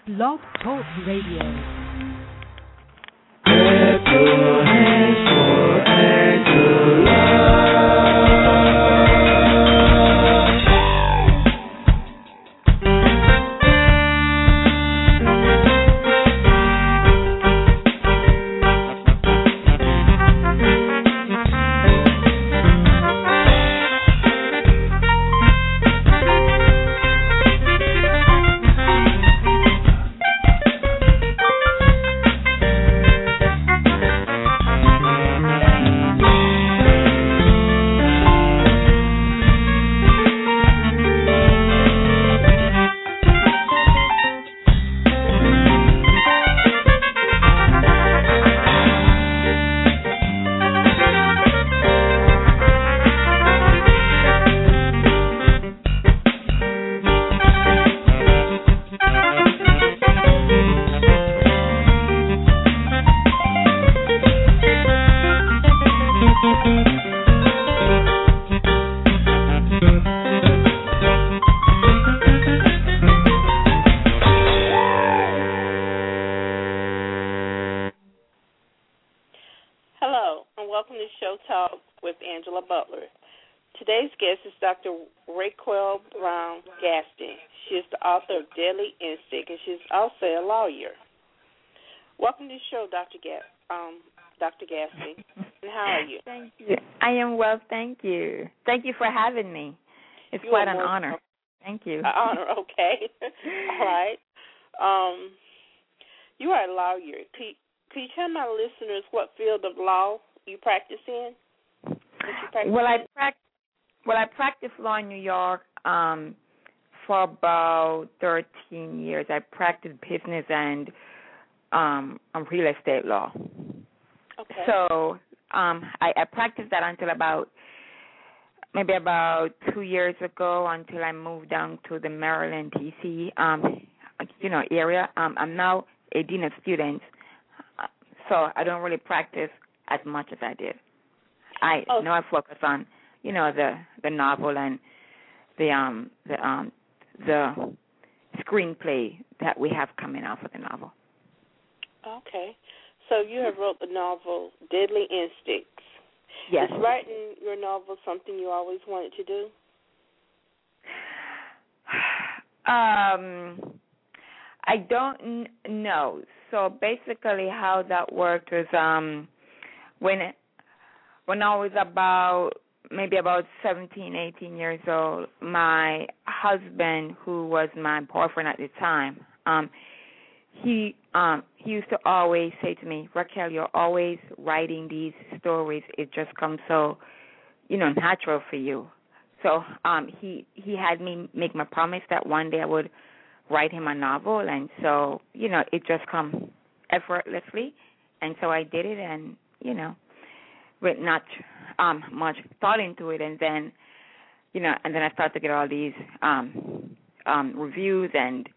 Blog Talk Radio. Clap your hands for Angela. Today's guest is Dr. Raquel Brown Gaston. She is the author of Deadly Instinct, and she's also a lawyer. Welcome to the show, Dr. Gaston. And how are you? Thank you. I am well, thank you. Thank you for having me. It's quite an honor. Thank you. An honor, okay. All right. You are a lawyer. Could you tell my listeners what field of law you practice in? I practiced law in New York for about 13 years. I practiced business and real estate law. Okay. So I practiced that until about 2 years ago, until I moved down to the Maryland, D.C. Area. I'm now a dean of students, so I don't really practice as much as I did. I focus on the novel and the screenplay that we have coming out for the novel. Okay. So you have wrote the novel Deadly Instincts. Yes. Is writing your novel something you always wanted to do? I don't know. So basically how that worked was when I was about 17, 18 years old, my husband, who was my boyfriend at the time, he used to always say to me, Raquel, you're always writing these stories. It just comes so, natural for you. So he had me make my promise that one day I would write him a novel, and so, it just comes effortlessly. And so I did it, and, with not much thought into it, and then I started to get all these reviews and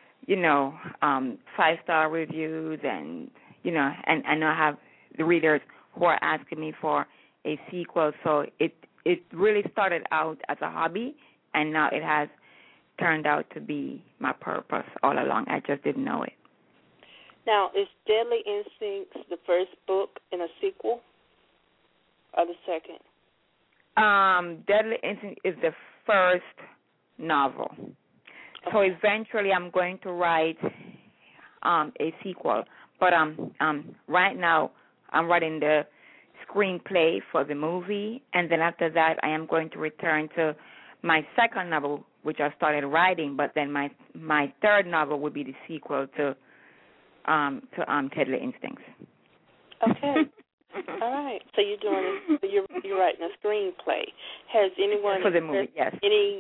5-star reviews, and and I now have the readers who are asking me for a sequel. So it really started out as a hobby, and now it has turned out to be my purpose all along. I just didn't know it. Now, is Deadly Instincts the first book in a sequel? Or the second? Deadly Instinct is the first novel. Okay. So eventually I'm going to write a sequel. But right now I'm writing the screenplay for the movie, and then after that I am going to return to my second novel, which I started writing, but then my third novel would be the sequel to Deadly Instincts. Okay. All right. So you're writing a screenplay. Has anyone for the movie? Yes. Any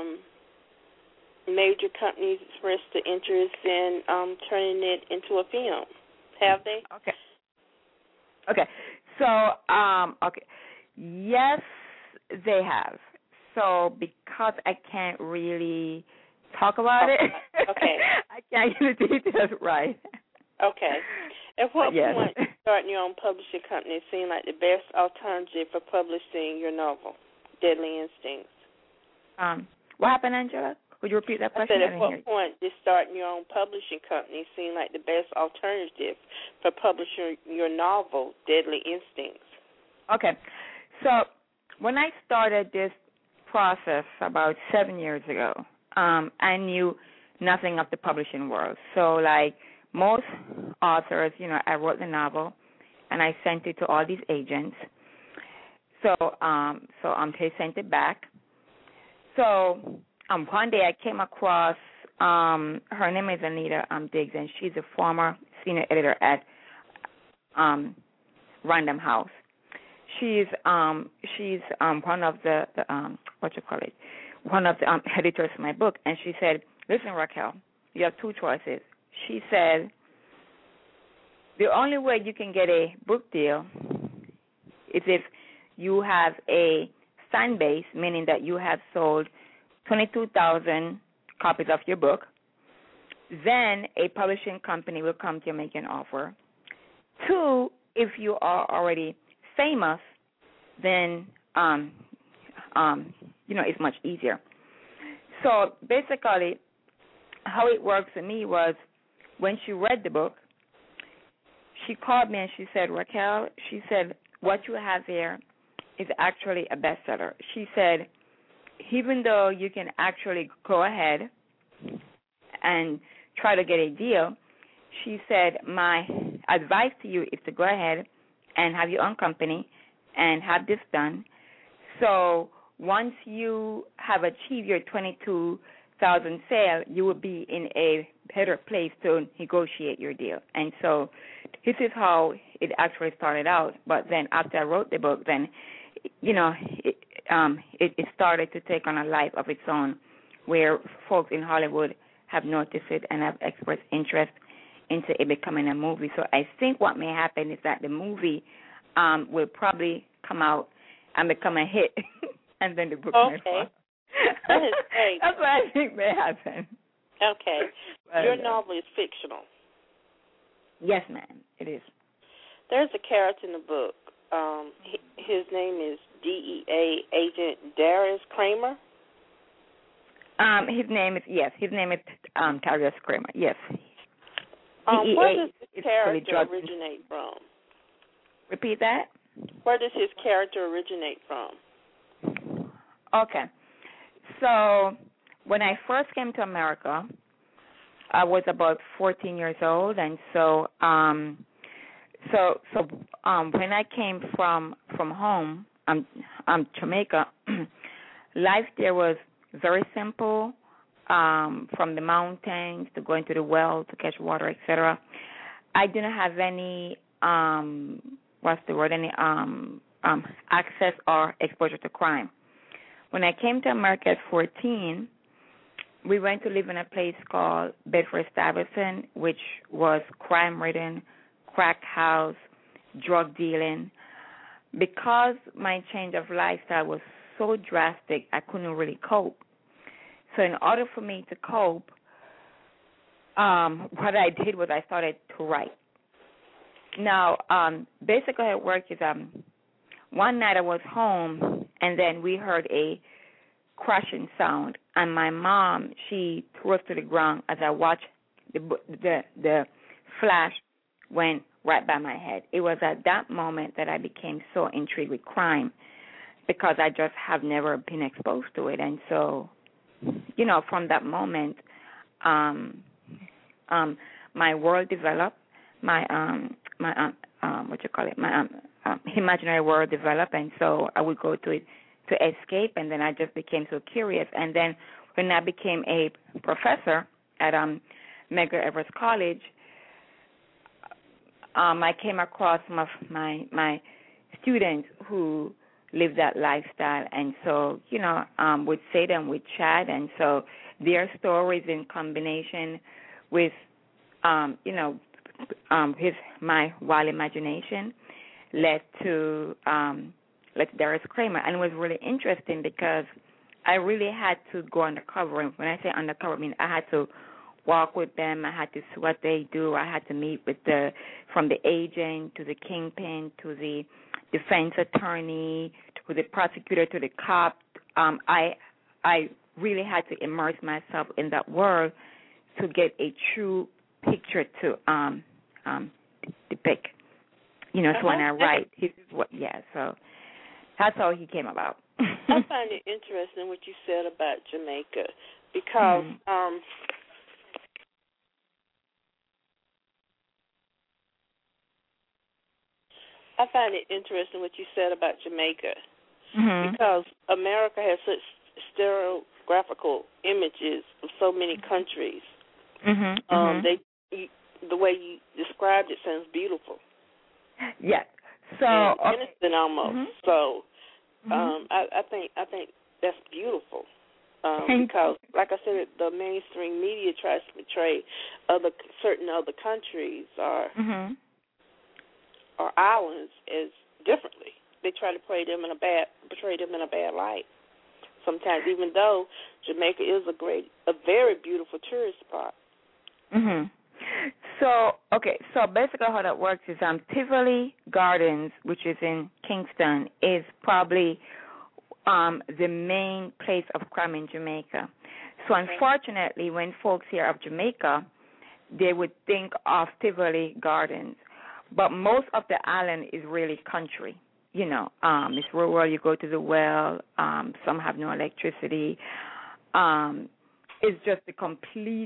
major companies expressed the interest in turning it into a film? Have they? Okay. So yes, they have. So because I can't really talk about it, okay, I can't get the details right. Okay. At what yes. point starting your own publishing company seemed like the best alternative for publishing your novel, Deadly Instincts? What happened, Angela? Would you repeat that I question? said, at what point did starting your own publishing company seem like the best alternative for publishing your novel, Deadly Instincts? Okay. So when I started this process about 7 years ago, I knew nothing of the publishing world. So like most authors, I wrote the novel and I sent it to all these agents. So they sent it back. So one day I came across her name is Anita Diggs, and she's a former senior editor at Random House. She's one of the one of the editors of my book, and she said, "Listen, Raquel, you have two choices." She said, "The only way you can get a book deal is if you have a fan base, meaning that you have sold 22,000 copies of your book. Then a publishing company will come to you and make an offer. Two, if you are already famous, then it's much easier." So basically, how it worked for me was when she read the book, she called me and she said, "Raquel," she said, "what you have here is actually a bestseller." She said, "Even though you can actually go ahead and try to get a deal," she said, "my advice to you is to go ahead and have your own company and have this done. So once you have achieved your 22,000 sale, you will be in a better place to negotiate your deal." And so this is how it actually started out. But then after I wrote the book, then, it started to take on a life of its own, where folks in Hollywood have noticed it and have expressed interest into it becoming a movie. So I think what may happen is that the movie will probably come out and become a hit, and then the book may fall. That is great. That's what I think may happen. Okay. But, your novel is fictional. Yes, ma'am, it is. There's a character in the book. His name is DEA agent Darius Kramer. His name is Darius Kramer. Yes. Where does his is character originate from? Repeat that. Where does his character originate from? Okay. So when I first came to America, I was about 14 years old, and so when I came from home, Jamaica, life there was very simple. From the mountains to going to the well to catch water, etc. I didn't have any access or exposure to crime. When I came to America at 14, we went to live in a place called Bedford-Stuyvesant, which was crime-ridden, crack house, drug dealing. Because my change of lifestyle was so drastic, I couldn't really cope. So in order for me to cope, what I did was I started to write. Now, basically how it worked is one night I was home, and then we heard a crashing sound, and my mom, she threw us to the ground as I watched the flash went right by my head. It was at that moment that I became so intrigued with crime, because I just have never been exposed to it. And so, from that moment, my world developed, my imaginary world developed, and so I would go to it to escape, and then I just became so curious. And then when I became a professor at Medgar Evers College, I came across some of my students who live that lifestyle, and so would say them, would chat, and so their stories in combination with my wild imagination led to Darius Kramer, and it was really interesting because I really had to go undercover. And when I say undercover, I mean I had to walk with them. I had to see what they do. I had to meet with from the agent to the kingpin to the defense attorney to the prosecutor to the cop. I really had to immerse myself in that world to get a true picture to depict. So when I write, so that's how he came about. I find it interesting what you said about Jamaica because I find it interesting what you said about Jamaica because America has such stereographical images of so many countries. The way you described it sounds beautiful. Yeah. So innocent almost. So I think that's beautiful. Because, like I said, the mainstream media tries to portray certain other countries or islands as differently. They try to portray them in a bad light. Sometimes, even though Jamaica is a very beautiful tourist spot. So basically how that works is Tivoli Gardens, which is in Kingston, is probably the main place of crime in Jamaica. So unfortunately, when folks hear of Jamaica, they would think of Tivoli Gardens. But most of the island is really country. It's rural. You go to the well. Some have no electricity. It's just a complete,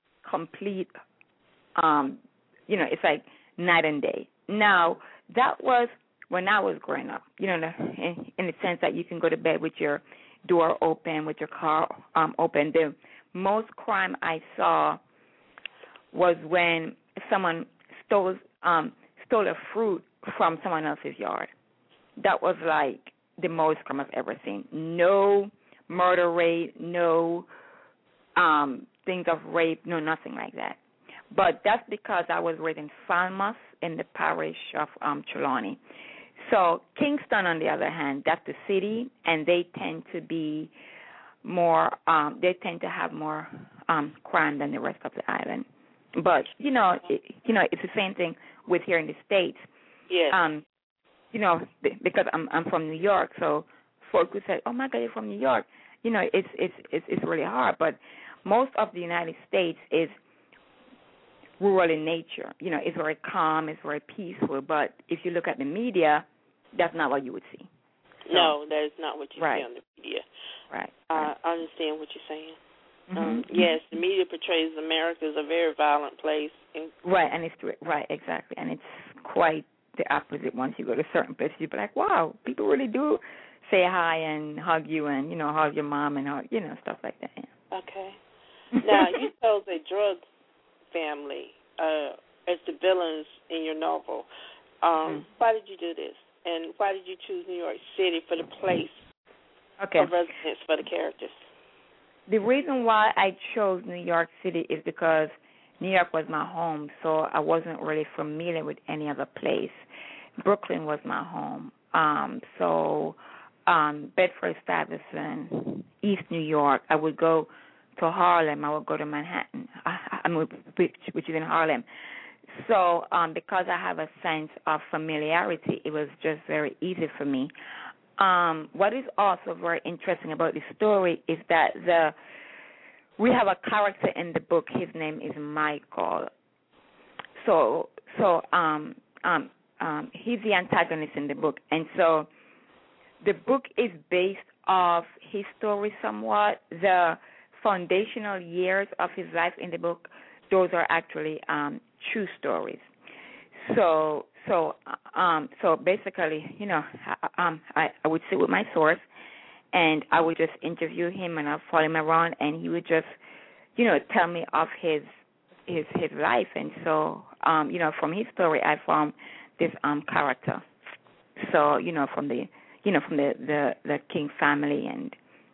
it's like night and day. Now, that was when I was growing up, in the sense that you can go to bed with your door open, with your car open. The most crime I saw was when someone stole a fruit from someone else's yard. That was like the most crime I've ever seen. No murder rate, no things of rape, no nothing like that. But that's because I was raised in Falmouth in the parish of Trelawney. So Kingston, on the other hand, that's the city, and they tend to be more. They tend to have more crime than the rest of the island. But it's the same thing with here in the States. Yes. Because I'm from New York, so folks would say, "Oh my God, you're from New York." It's really hard. But most of the United States is rural in nature. It's very calm, it's very peaceful. But if you look at the media, that's not what you would see. So, no, that is not what you see on the media. Right. I understand what you're saying. Yes, the media portrays America as a very violent place. Right, and it's exactly, and it's quite the opposite. Once you go to certain places, you'll be like, wow, people really do say hi and hug you and hug your mom and stuff like that. Yeah. Okay. Now you chose a drug family as the villains in your novel. Why did you do this? And why did you choose New York City for the place of residence for the characters? The reason why I chose New York City is because New York was my home, so I wasn't really familiar with any other place. Brooklyn was my home. Bedford-Stuyvesant, East New York. I would go to Harlem. I would go to Manhattan, which is in Harlem. So because I have a sense of familiarity, it was just very easy for me. What is also very interesting about the story is that we have a character in the book. His name is Michael. So he's the antagonist in the book, and so the book is based off his story somewhat. The foundational years of his life in the book, those are actually true stories. So basically, I would sit with my source, and I would just interview him, and I'd follow him around, and he would just, tell me of his life, and so, from his story, I formed this character. So, from the King family and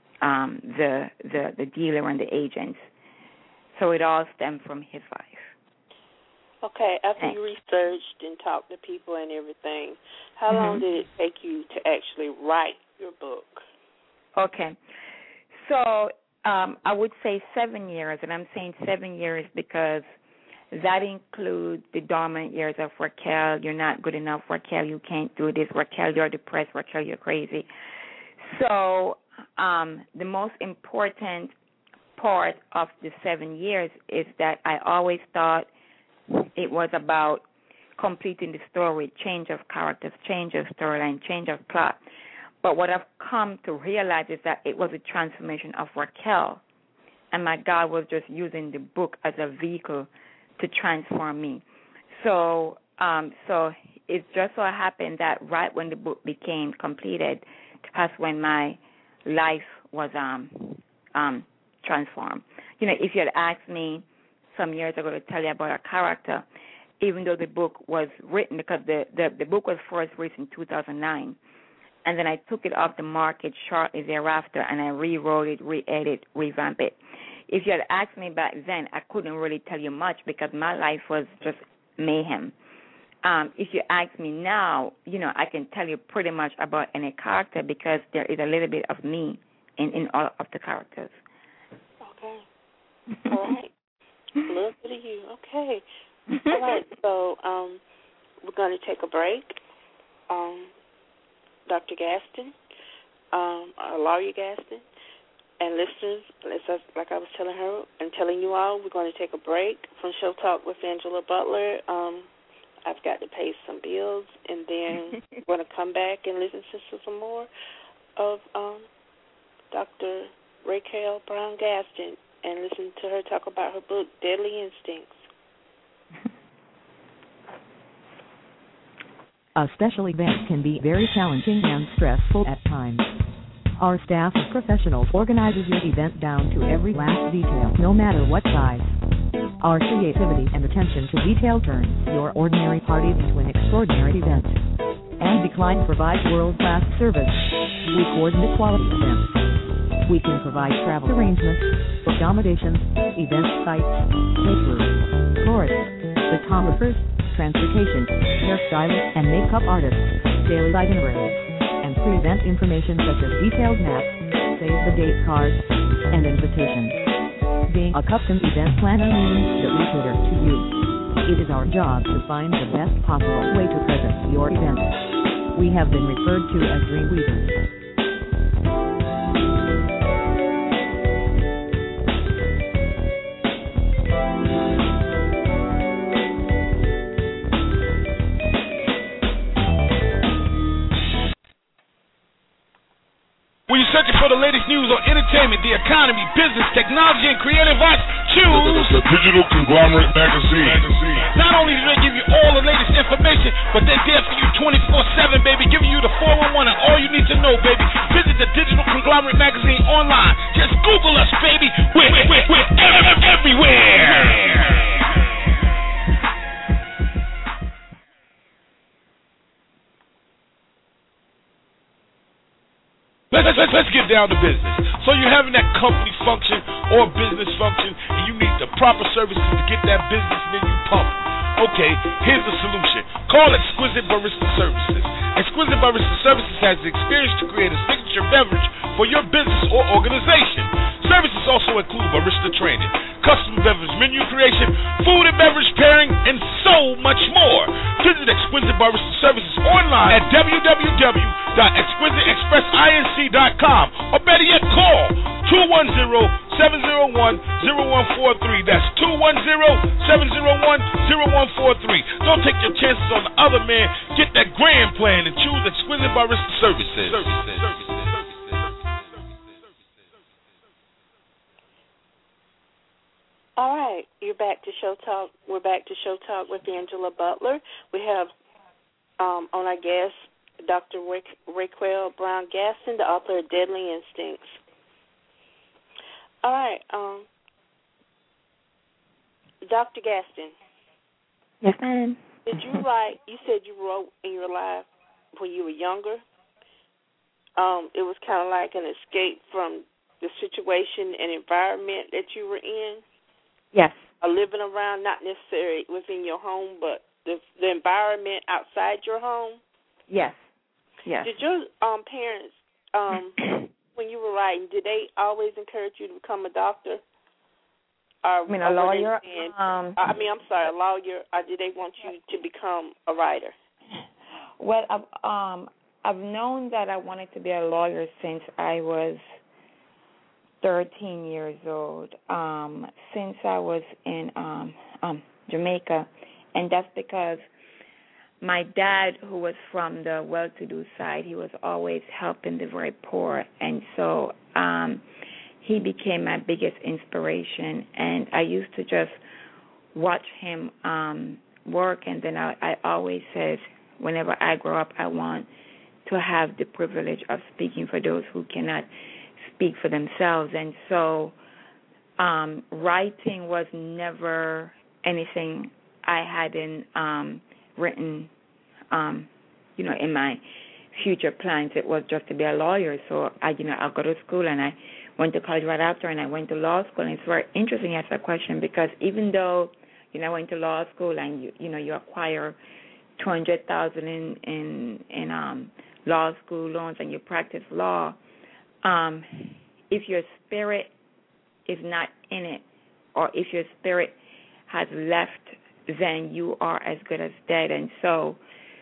the dealer and the agents. So it all stemmed from his life. Okay, after you researched and talked to people and everything, how long did it take you to actually write your book? Okay, so I would say 7 years, and I'm saying 7 years because that includes the dormant years of Raquel. You're not good enough, Raquel. You can't do this, Raquel. You're depressed, Raquel. You're crazy. So the most important part of the 7 years is that I always thought it was about completing the story, change of characters, change of storyline, change of plot. But what I've come to realize is that it was a transformation of Raquel, and my God was just using the book as a vehicle to transform me. So it just so happened that right when the book became completed, that's when my life was transformed. You know, if you had asked me some years ago to tell you about a character, even though the book was written, because the book was first written in 2009, and then I took it off the market shortly thereafter, and I rewrote it, re-edited, revamped it. If you had asked me back then, I couldn't really tell you much because my life was just mayhem. If you ask me now, you know, I can tell you pretty much about any character because there is a little bit of me in all of the characters. Okay. All right. A little bit of you. Okay. All right. So we're going to take a break. Dr. Gaston, Lawyer Gaston, and listeners, like I was telling her and telling you all, we're going to take a break from Show Talk with Angela Butler. I've got to pay some bills, and then we're going to come back and listen to some more of Dr. Raquel Brown Gaston and listen to her talk about her book, Deadly Instincts. A special event can be very challenging and stressful at times. Our staff of professionals organizes your event down to every last detail, no matter what size. Our creativity and attention to detail turns your ordinary party into an extraordinary event. And Decline provides world-class service. We coordinate quality events. We can provide travel arrangements, accommodations, event sites, caterers, florists, photographers, transportation, hairstylists and makeup artists, daily itineraries, and pre-event information such as detailed maps, save-the-date cards, and invitations. Being a custom event planner means that we cater to you. It is our job to find the best possible way to present your event. We have been referred to as Dreamweavers. When you're searching for the latest news on entertainment, the economy, business, technology, and creative arts, choose the Digital Conglomerate Magazine. Not only do they give you all the latest information, but they're there for you 24/7, baby, giving you the 411 and all you need to know, baby. Visit the Digital Conglomerate Magazine online. Just Google us, baby. We're everywhere. Let's get down to business. So you're having that company function or business function, and you need the proper services to get that business menu pumped. Okay, here's the solution. Call Exquisite Barista Services. Exquisite Barista Services has the experience to create a signature beverage for your business or organization. Services also include barista training, custom beverage menu creation, food and beverage pairing, and so much more. Visit Exquisite Barista Services online at www.exquisiteexpressinc.com or better yet, call 210-701-0143. That's 210-701-0143. Don't take your chances on the other man. Get that grand plan and choose Exquisite Barista Services. All right, you're back to Show Talk. We're back to Show Talk with Angela Butler. We have on our guest Dr. Raquel Brown Gaston, the author of Deadly Instincts. All right, Dr. Gaston. Yes, ma'am. Did you write? You said you wrote in your life when you were younger. It was kind of like an escape from the situation and environment that you were in. Yes. Living around, not necessarily within your home, but the environment outside your home. Yes. Yes. Did your parents, when you were writing, did they always encourage you to become a doctor? I mean, a lawyer? I'm sorry, a lawyer. Or did they want you to become a writer? Well, I've known that I wanted to be a lawyer since I was 13 years old, since I was in Jamaica, and that's because my dad, who was from the well-to-do side, he was always helping the very poor, and so he became my biggest inspiration, and I used to just watch him work, and then I always said, whenever I grow up, I want to have the privilege of speaking for those who cannot speak for themselves. And so writing was never anything I hadn't written, in my future plans. It was just to be a lawyer. So I'll go to school, and I went to college right after, and I went to law school. And it's very interesting you ask that question, because even though I went to law school and you acquire $200,000 in law school loans and you practice law, if your spirit is not in it, or if your spirit has left, then you are as good as dead. And so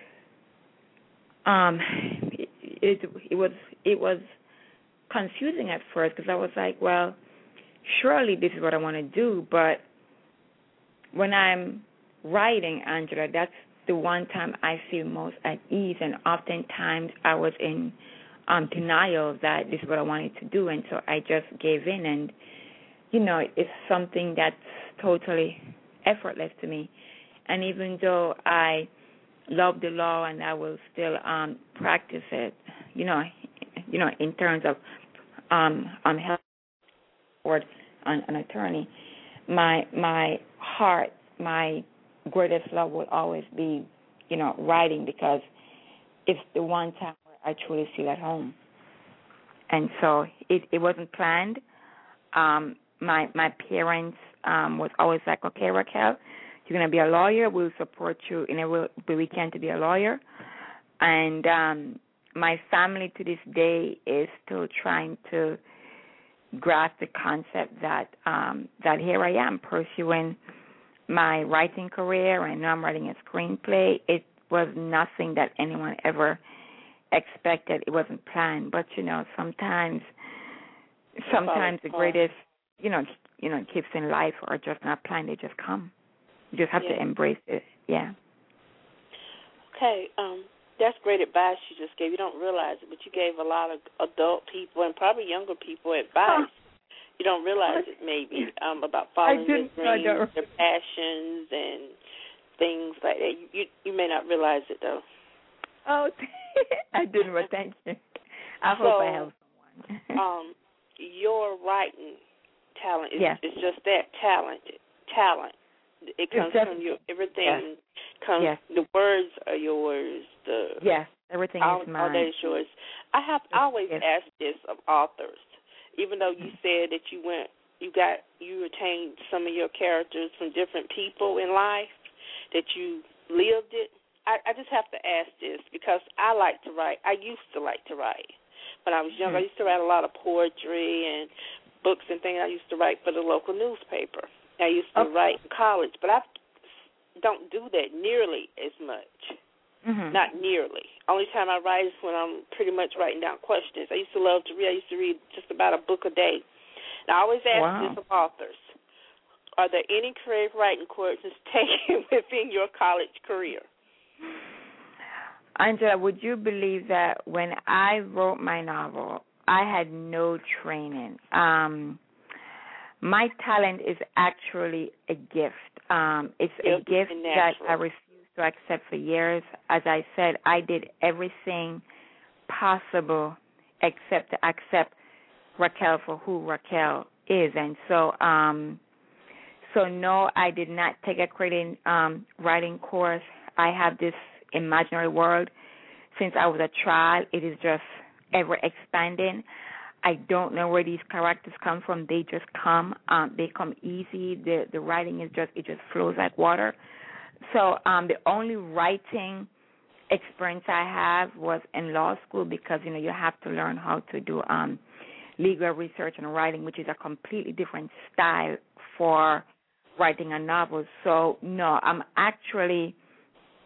it was confusing at first, because I was like, well, surely this is what I want to do, but when I'm writing, Angela, that's the one time I feel most at ease, and oftentimes I was in denial that this is what I wanted to do, and so I just gave in, and, it's something that's totally effortless to me. And even though I love the law and I will still practice it, in terms of help or an attorney, my heart, my greatest love will always be, writing, because it's the one time where I truly feel at home. And so it wasn't planned. My parents was always like, okay, Raquel, you're going to be a lawyer. We'll support you in every way we can to be a lawyer. And my family to this day is still trying to grasp the concept that here I am pursuing my writing career, and now I'm writing a screenplay. It was nothing that anyone ever expected. It wasn't planned. But sometimes the greatest gifts in life are just not planned. They just come. You just have to embrace it. Yeah. Okay. That's great advice you just gave. You don't realize it, but you gave a lot of adult people and probably younger people advice. You don't realize it maybe about following your dreams, their passions, and things like that. You may not realize it, though. Oh, I didn't, but thank you. I hope I help someone. Your writing talent is just that, talent. It comes from you. Everything comes. Yes. The words are yours. Everything is mine. All that is yours. I always ask this of authors. Even though you said that you retained some of your characters from different people in life, that you lived it, I just have to ask this, because I like to write. I used to like to write. When I was young, I used to write a lot of poetry and books and things. I used to write for the local newspaper. I used to write in college, but I don't do that nearly as much. Mm-hmm. Not nearly. Only time I write is when I'm pretty much writing down questions. I used to love to read. I used to read just about a book a day. And I always ask this of authors: are there any creative writing courses taken within your college career? Angela, would you believe that when I wrote my novel, I had no training? My talent is actually a gift. It's a gift that I refused to accept for years. As I said, I did everything possible except to accept Raquel for who Raquel is. And so no, I did not take a creative writing course. I have this imaginary world since I was a child. It is just ever expanding. I don't know where these characters come from. They just come. They come easy. The writing it just flows like water. So the only writing experience I have was in law school, because you have to learn how to do legal research and writing, which is a completely different style for writing a novel. So no, I'm actually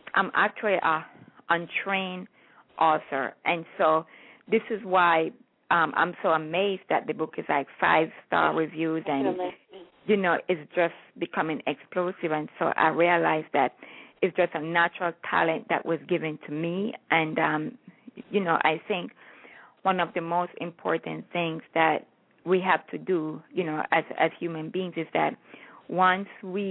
a untrained author, and so this is why I'm so amazed that the book is like 5-star reviews, and it's just becoming explosive. And so I realized that it's just a natural talent that was given to me. And I think one of the most important things that we have to do, as human beings, is that once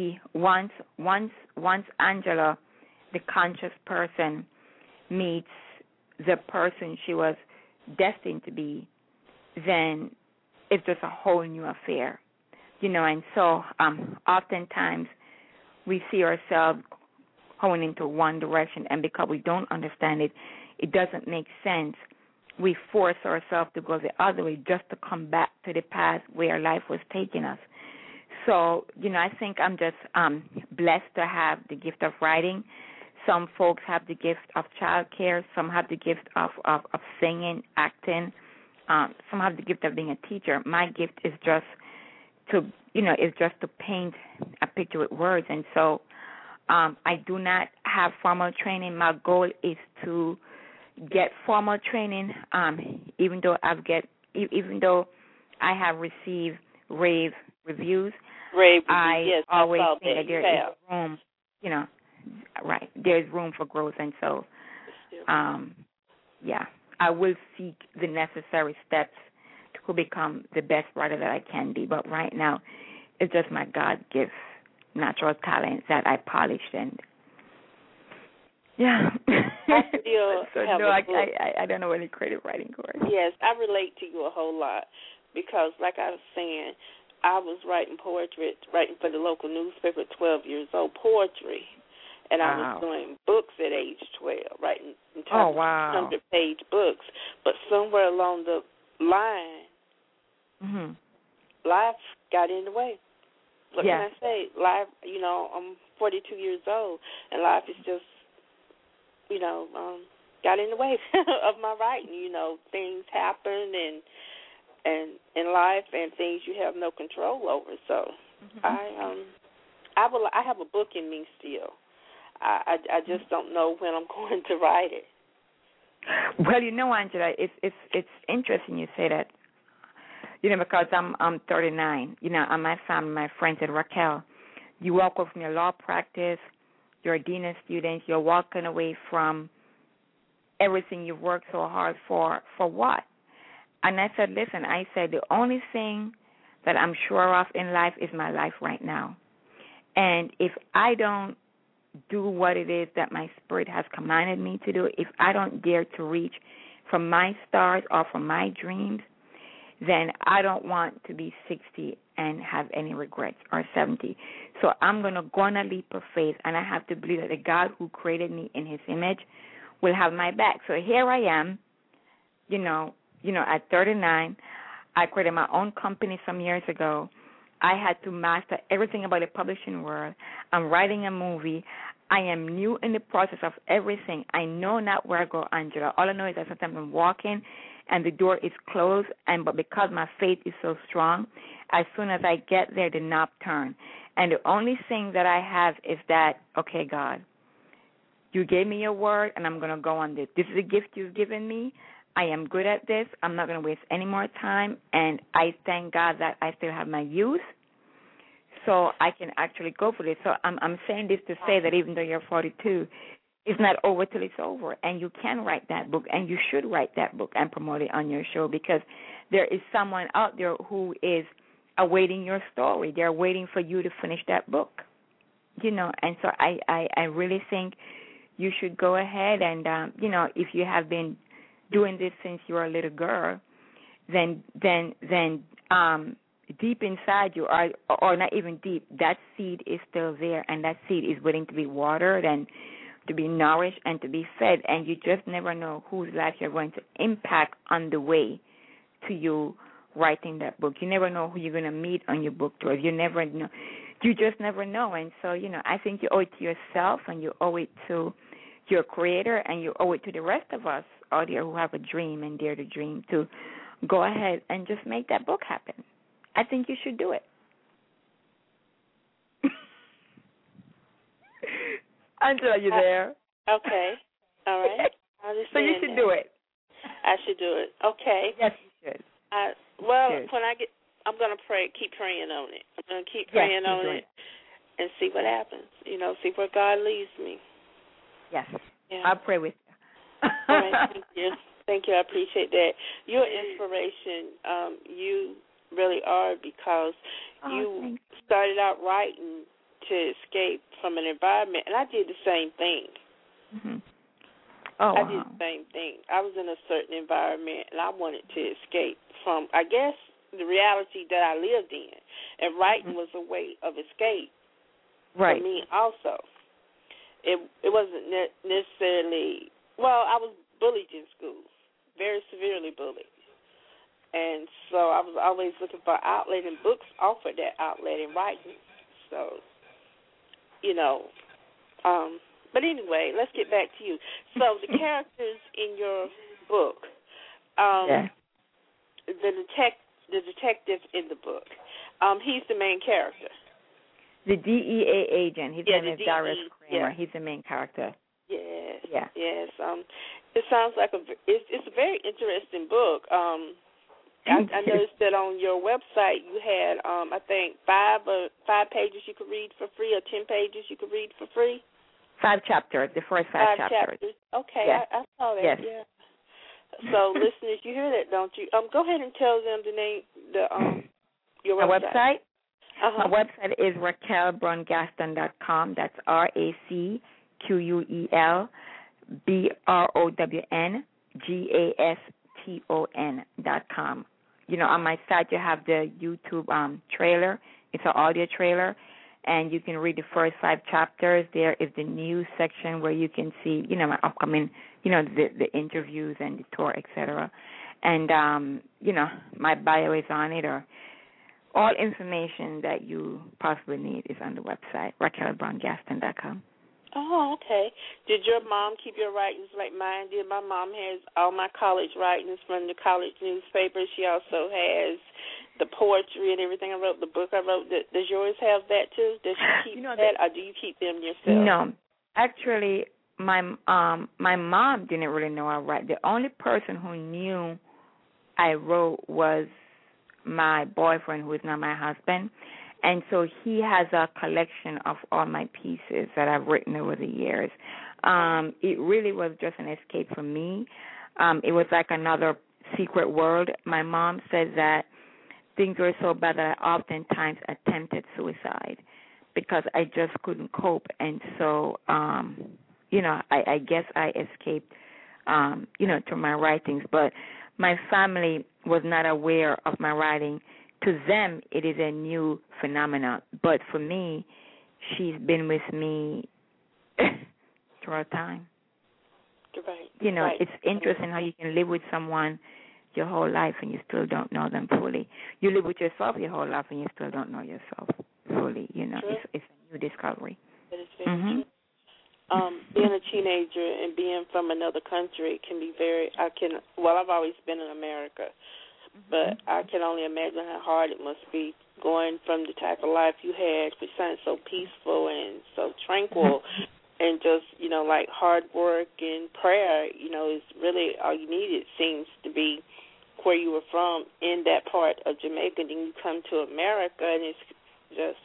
Angela, the conscious person, meets the person she was destined to be, then it's just a whole new affair, And so oftentimes we see ourselves going into one direction, and because we don't understand it, it doesn't make sense. We force ourselves to go the other way just to come back to the path where life was taking us. So, I think I'm just blessed to have the gift of writing. Some folks have the gift of childcare. Some have the gift of singing, acting. Some have the gift of being a teacher. My gift is just to paint a picture with words. And so I do not have formal training. My goal is to get formal training. Even though I have received rave reviews, I always think that there is room. Right, there's room for growth, and so, I will seek the necessary steps to become the best writer that I can be. But right now, it's just my God-gift natural talent that I polished, and I still have a book. I don't know any creative writing course. Yes, I relate to you a whole lot because, like I was saying, I was writing poetry, writing for the local newspaper at 12 years old, poetry. And I was doing books at age 12, writing 100-page books. But somewhere along the line, life got in the way. What can I say? Life, I'm 42 years old, and life is just, got in the way of my writing. Things happen and in life, and things you have no control over. So I have a book in me still. I just don't know when I'm going to write it. Well, Angela, it's interesting you say that. Because I'm 39. And my family, my friends said, Raquel, you walk away from your law practice, you're a dean of students, you're walking away from everything you've worked so hard for what? And I said, listen, the only thing that I'm sure of in life is my life right now. And if I don't do what it is that my spirit has commanded me to do, if I don't dare to reach for my stars or for my dreams, then I don't want to be 60 and have any regrets, or 70. So I'm going to go on a leap of faith, and I have to believe that the God who created me in his image will have my back. So here I am, at 39. I created my own company some years ago. I had to master everything about the publishing world. I'm writing a movie. I am new in the process of everything. I know not where I go, Angela. All I know is that sometimes I'm walking and the door is closed, but because my faith is so strong, as soon as I get there, the knob turns. And the only thing that I have is that, okay, God, you gave me your word, and I'm going to go on this. This is a gift you've given me. I am good at this. I'm not going to waste any more time, and I thank God that I still have my youth, so I can actually go for this. So I'm saying this to say that even though you're 42, it's not over till it's over, and you can write that book, and you should write that book and promote it on your show, because there is someone out there who is awaiting your story. They're waiting for you to finish that book, and so I really think you should go ahead and, if you have been doing this since you were a little girl, then deep inside you, or not even deep, that seed is still there, and that seed is waiting to be watered and to be nourished and to be fed, and you just never know whose life you're going to impact on the way to you writing that book. You never know who you're going to meet on your book tour. You never know. You just never know, and so, I think you owe it to yourself, and you owe it to your creator, and you owe it to the rest of us out there who have a dream and dare to dream to go ahead and just make that book happen. I think you should do it. Angela, you there? Okay. All right. So you should do it. I should do it. Okay. Yes, you should. Good. When I get, I'm gonna pray. Keep praying on it. I'm gonna keep praying on it and see what happens. See where God leads me. Yes. Yeah. I'll pray with you. All right, thank you. Thank you. I appreciate that. You're an inspiration. You really are, because you started out writing to escape from an environment, and I did the same thing. Mm-hmm. I did the same thing. I was in a certain environment, and I wanted to escape from, I guess, the reality that I lived in. And writing was a way of escape for me also. It wasn't necessarily, I was bullied in school, very severely bullied. And so I was always looking for outlet, and books offered that outlet in writing. So, but anyway, let's get back to you. So the characters in your book, the detective in the book, he's the main character. The DEA agent. His name is Darius Kramer. Yeah. He's the main character. Yes. Yeah. Yes. It sounds like it's a very interesting book. I noticed that on your website you had, I think, 5 pages you could read for free, or 10 pages you could read for free. 5 chapters. The first 5 chapters. Okay, yes. I saw that. Yes. Yeah. So, listeners, you hear that, don't you? Go ahead and tell them the name, your website. My website is RaquelBrownGaston.com. That's RaquelBrownGaston.com. On my site you have the YouTube trailer. It's an audio trailer, and you can read the first 5 chapters. There is the news section where you can see, my upcoming, the interviews and the tour, etc. And, my bio is on it, or all information that you possibly need is on the website, RaquelBrownGaston.com. Oh, okay. Did your mom keep your writings like mine did? My mom has all my college writings from the college newspaper. She also has the poetry and everything I wrote, the book I wrote. Does yours have that too? Does she keep that, or do you keep them yourself? No. Actually, my mom didn't really know I write. The only person who knew I wrote was my boyfriend, who is now my husband. And so he has a collection of all my pieces that I've written over the years. It really was just an escape for me. It was like another secret world. My mom says that things were so bad that I oftentimes attempted suicide because I just couldn't cope. And so, I guess I escaped, through my writings. But my family was not aware of my writing. To them, it is a new phenomenon. But for me, she's been with me throughout time. Right. It's interesting how you can live with someone your whole life and you still don't know them fully. You live with yourself your whole life and you still don't know yourself fully. It's a new discovery. That is very true. Being a teenager and being from another country can be I've always been in America. But I can only imagine how hard it must be going from the type of life you had, which sounds so peaceful and so tranquil, and just, like hard work and prayer, is really all you need. It seems to be where you were from in that part of Jamaica. Then you come to America, and it's just,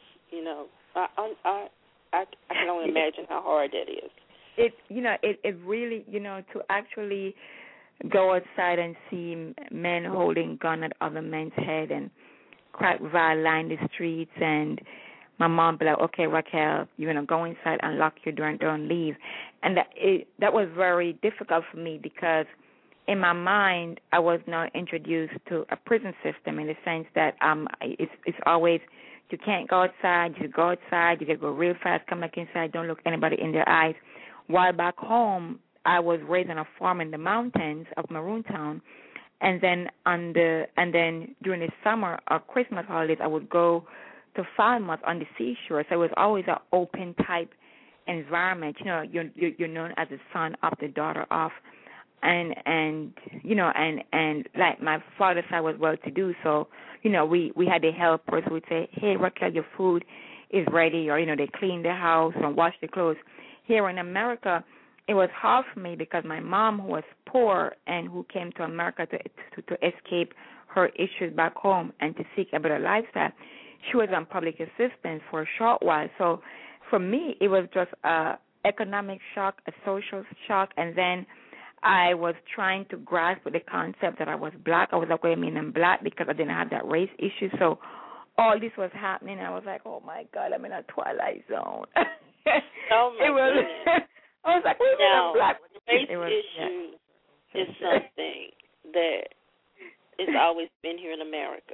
I can only imagine how hard that is. It really, to actually go outside and see men holding gun at other men's head and crack vial line the streets, and my mom be like, okay, Raquel, go inside and lock your door and don't leave. And that was very difficult for me because in my mind I was not introduced to a prison system in the sense that it's always you can't go outside, you go outside, you got to go real fast, come back inside, don't look anybody in their eyes. While back home, I was raised on a farm in the mountains of Maroontown, and then during the summer or Christmas holidays, I would go to Falmouth on the seashore. So it was always an open type environment. You're known as the son of, the daughter of, and like my father's side was well to do. So we had the helpers who would say, hey, Raquel, your food is ready, or they clean the house and wash the clothes. Here in America, it was hard for me because my mom, who was poor and who came to America to escape her issues back home and to seek a better lifestyle. She was on public assistance for a short while. So for me, it was just a economic shock, a social shock, and then I was trying to grasp with the concept that I was black. I was like, wait a minute, I'm black because I didn't have that race issue. So all this was happening, and I was like, oh, my God, I'm in a twilight zone. Oh, my goodness. I was like, wait a minute, I'm black. Race issue is something that has always been here in America.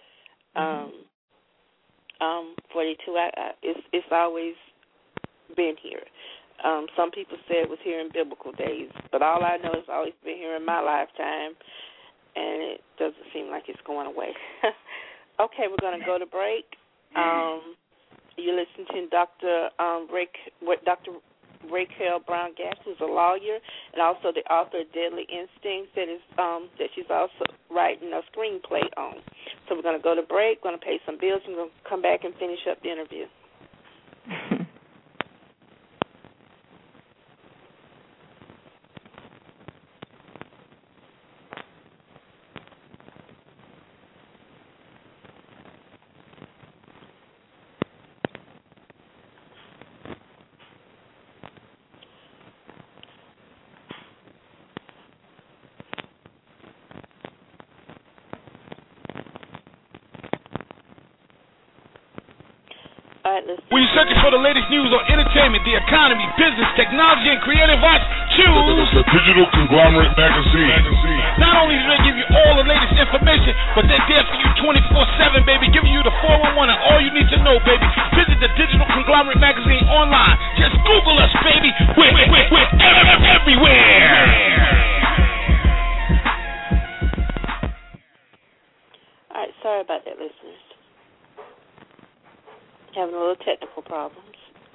42, it's always been here. Some people say it was here in biblical days, but all I know is it's always been here in my lifetime, and it doesn't seem like it's going away. Okay, we're going to go to break. You're listening to Dr. Raquel Brown Gass, who's a lawyer and also the author of Deadly Instincts, that she's also writing a screenplay on. So we're going to go to break, going to pay some bills, and we're going to come back and finish up the interview. When you're searching for the latest news on entertainment, the economy, business, technology, and creative arts, choose the Digital Conglomerate Magazine. Not only do they give you all the latest information, but they're there for you 24/7, baby, giving you the 411 and all you need to know, baby. Visit the Digital Conglomerate Magazine online. Just Google us, baby. We're everywhere. All right, sorry about that, listeners. Having a little technical problems.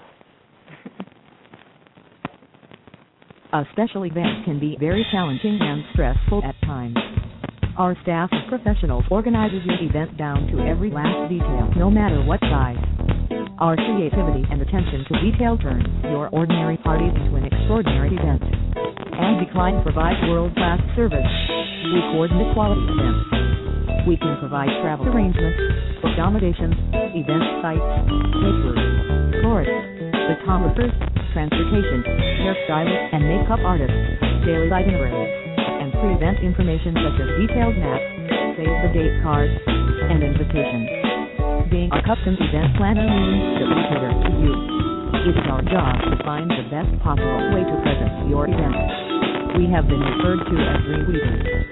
A special event can be very challenging and stressful at times. Our staff of professionals organizes your event down to every last detail, no matter what size. Our creativity and attention to detail turns your ordinary parties into an extraordinary event. And Decline provides world-class service. We coordinate quality events. We can provide travel arrangements, accommodations, event sites, caterers, florists, photographers, transportation, hairstylists, and makeup artists, daily itineraries, and pre-event information such as detailed maps, save-the-date cards, and invitations. Being a custom event planner means that we cater to you. It is our job to find the best possible way to present your event. We have been referred to as Dreamweavers.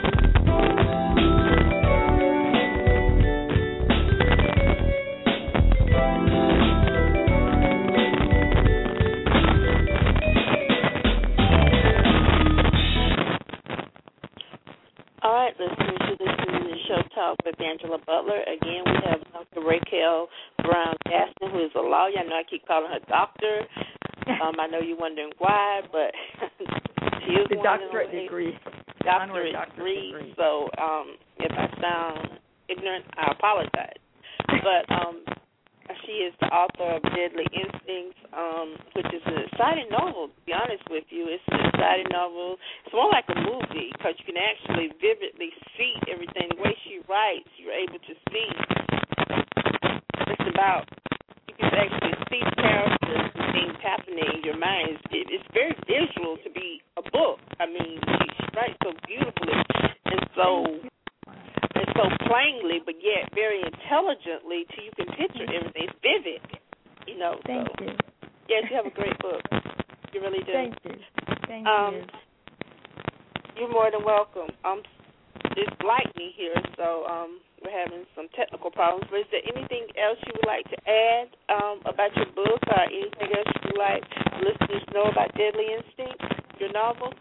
All right, listeners, you're listening to the Show Talk with Angela Butler. Again, we have Dr. Raquel Brown Gaston, who is a lawyer. I know I keep calling her doctor. I know you're wondering why, but she is the one doctorate degree. Doctorate degree. So if I sound ignorant, I apologize. But she is the author of Deadly Instincts, which is an exciting novel, to be honest with you. It's an exciting novel. It's more like a movie because you can actually vividly see everything. The way she writes, you're able to see just about, you can actually see characters and things happening in your mind. It's very visual to be a book. I mean, she writes so beautifully and so plainly, but yet very intelligently, till you can picture everything. It's vivid, you know. Thank you. Yes, you have a great book. You really do. Thank you. Thank you. You're more than welcome. It's lightning here, so we're having some technical problems. But is there anything else you would like to add about your book, or anything else you would like listeners to know about Deadly Instinct, your novel?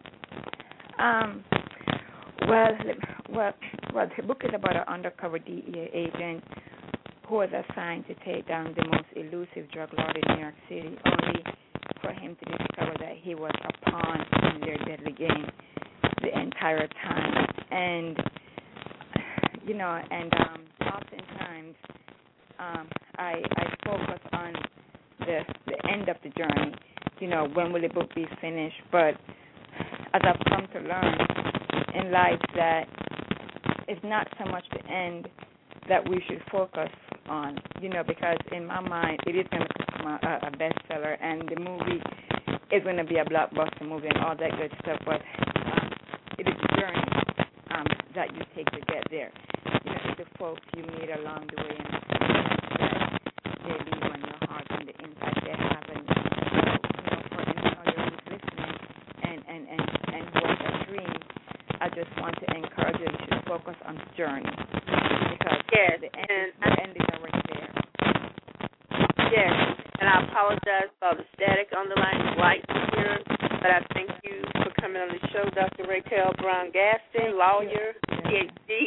Well, the book is about an undercover DEA agent who was assigned to take down the most elusive drug lord in New York City, only for him to discover that he was a pawn in their deadly game the entire time. And, you know, oftentimes I focus on the end of the journey, you know, when will the book be finished. But as I've come to learn in life that it's not so much the end that we should focus on, because in my mind it is going to become a bestseller, and the movie is going to be a blockbuster movie and all that good stuff. But it is the journey that you take to get there. It's the folks you meet along the way and the that they leave on your heart and the impact they have, and for any other who's listening and who has a dream, I just want to encourage you to focus on the journey, because the end is already there. Yes, and I apologize for the static on the line. It's light here, but I thank you for coming on the show, Dr. Raquel Brown-Gaston, lawyer, PhD.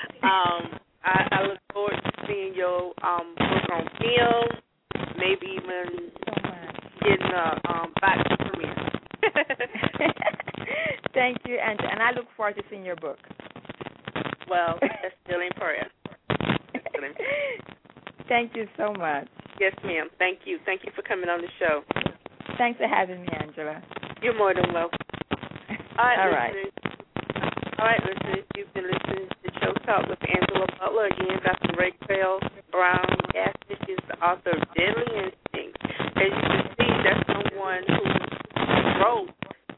I look forward to seeing your book on film, maybe even getting a box premiere. Thank you, and I look forward to seeing your book. Well, that's still in prayer. Thank you so much. Yes, ma'am. Thank you. Thank you for coming on the show. Thanks for having me, Angela. You're more than welcome. All right. Listeners, you've been listening to Show Talk with Angela Butler. Again, Dr. Raquel Brown-Gaston. She's the author of Deadly Instinct. As you can see, that's someone who wrote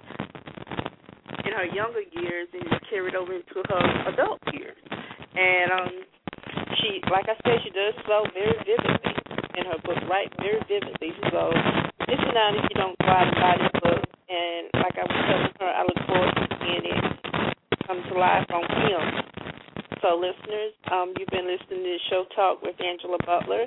in her younger years and carried over into her adult years. And she, like I said, she does so very vividly in her book, right? Very vividly. So listen out if you don't go out and buy this book. And like I was telling her, I look forward to seeing it come to life on film. So listeners, you've been listening to Show Talk with Angela Butler.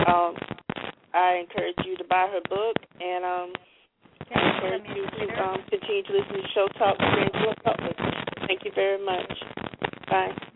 I encourage you to buy her book, and I encourage you to continue to listen to Show Talk with Angela Butler. Thank you very much. Bye.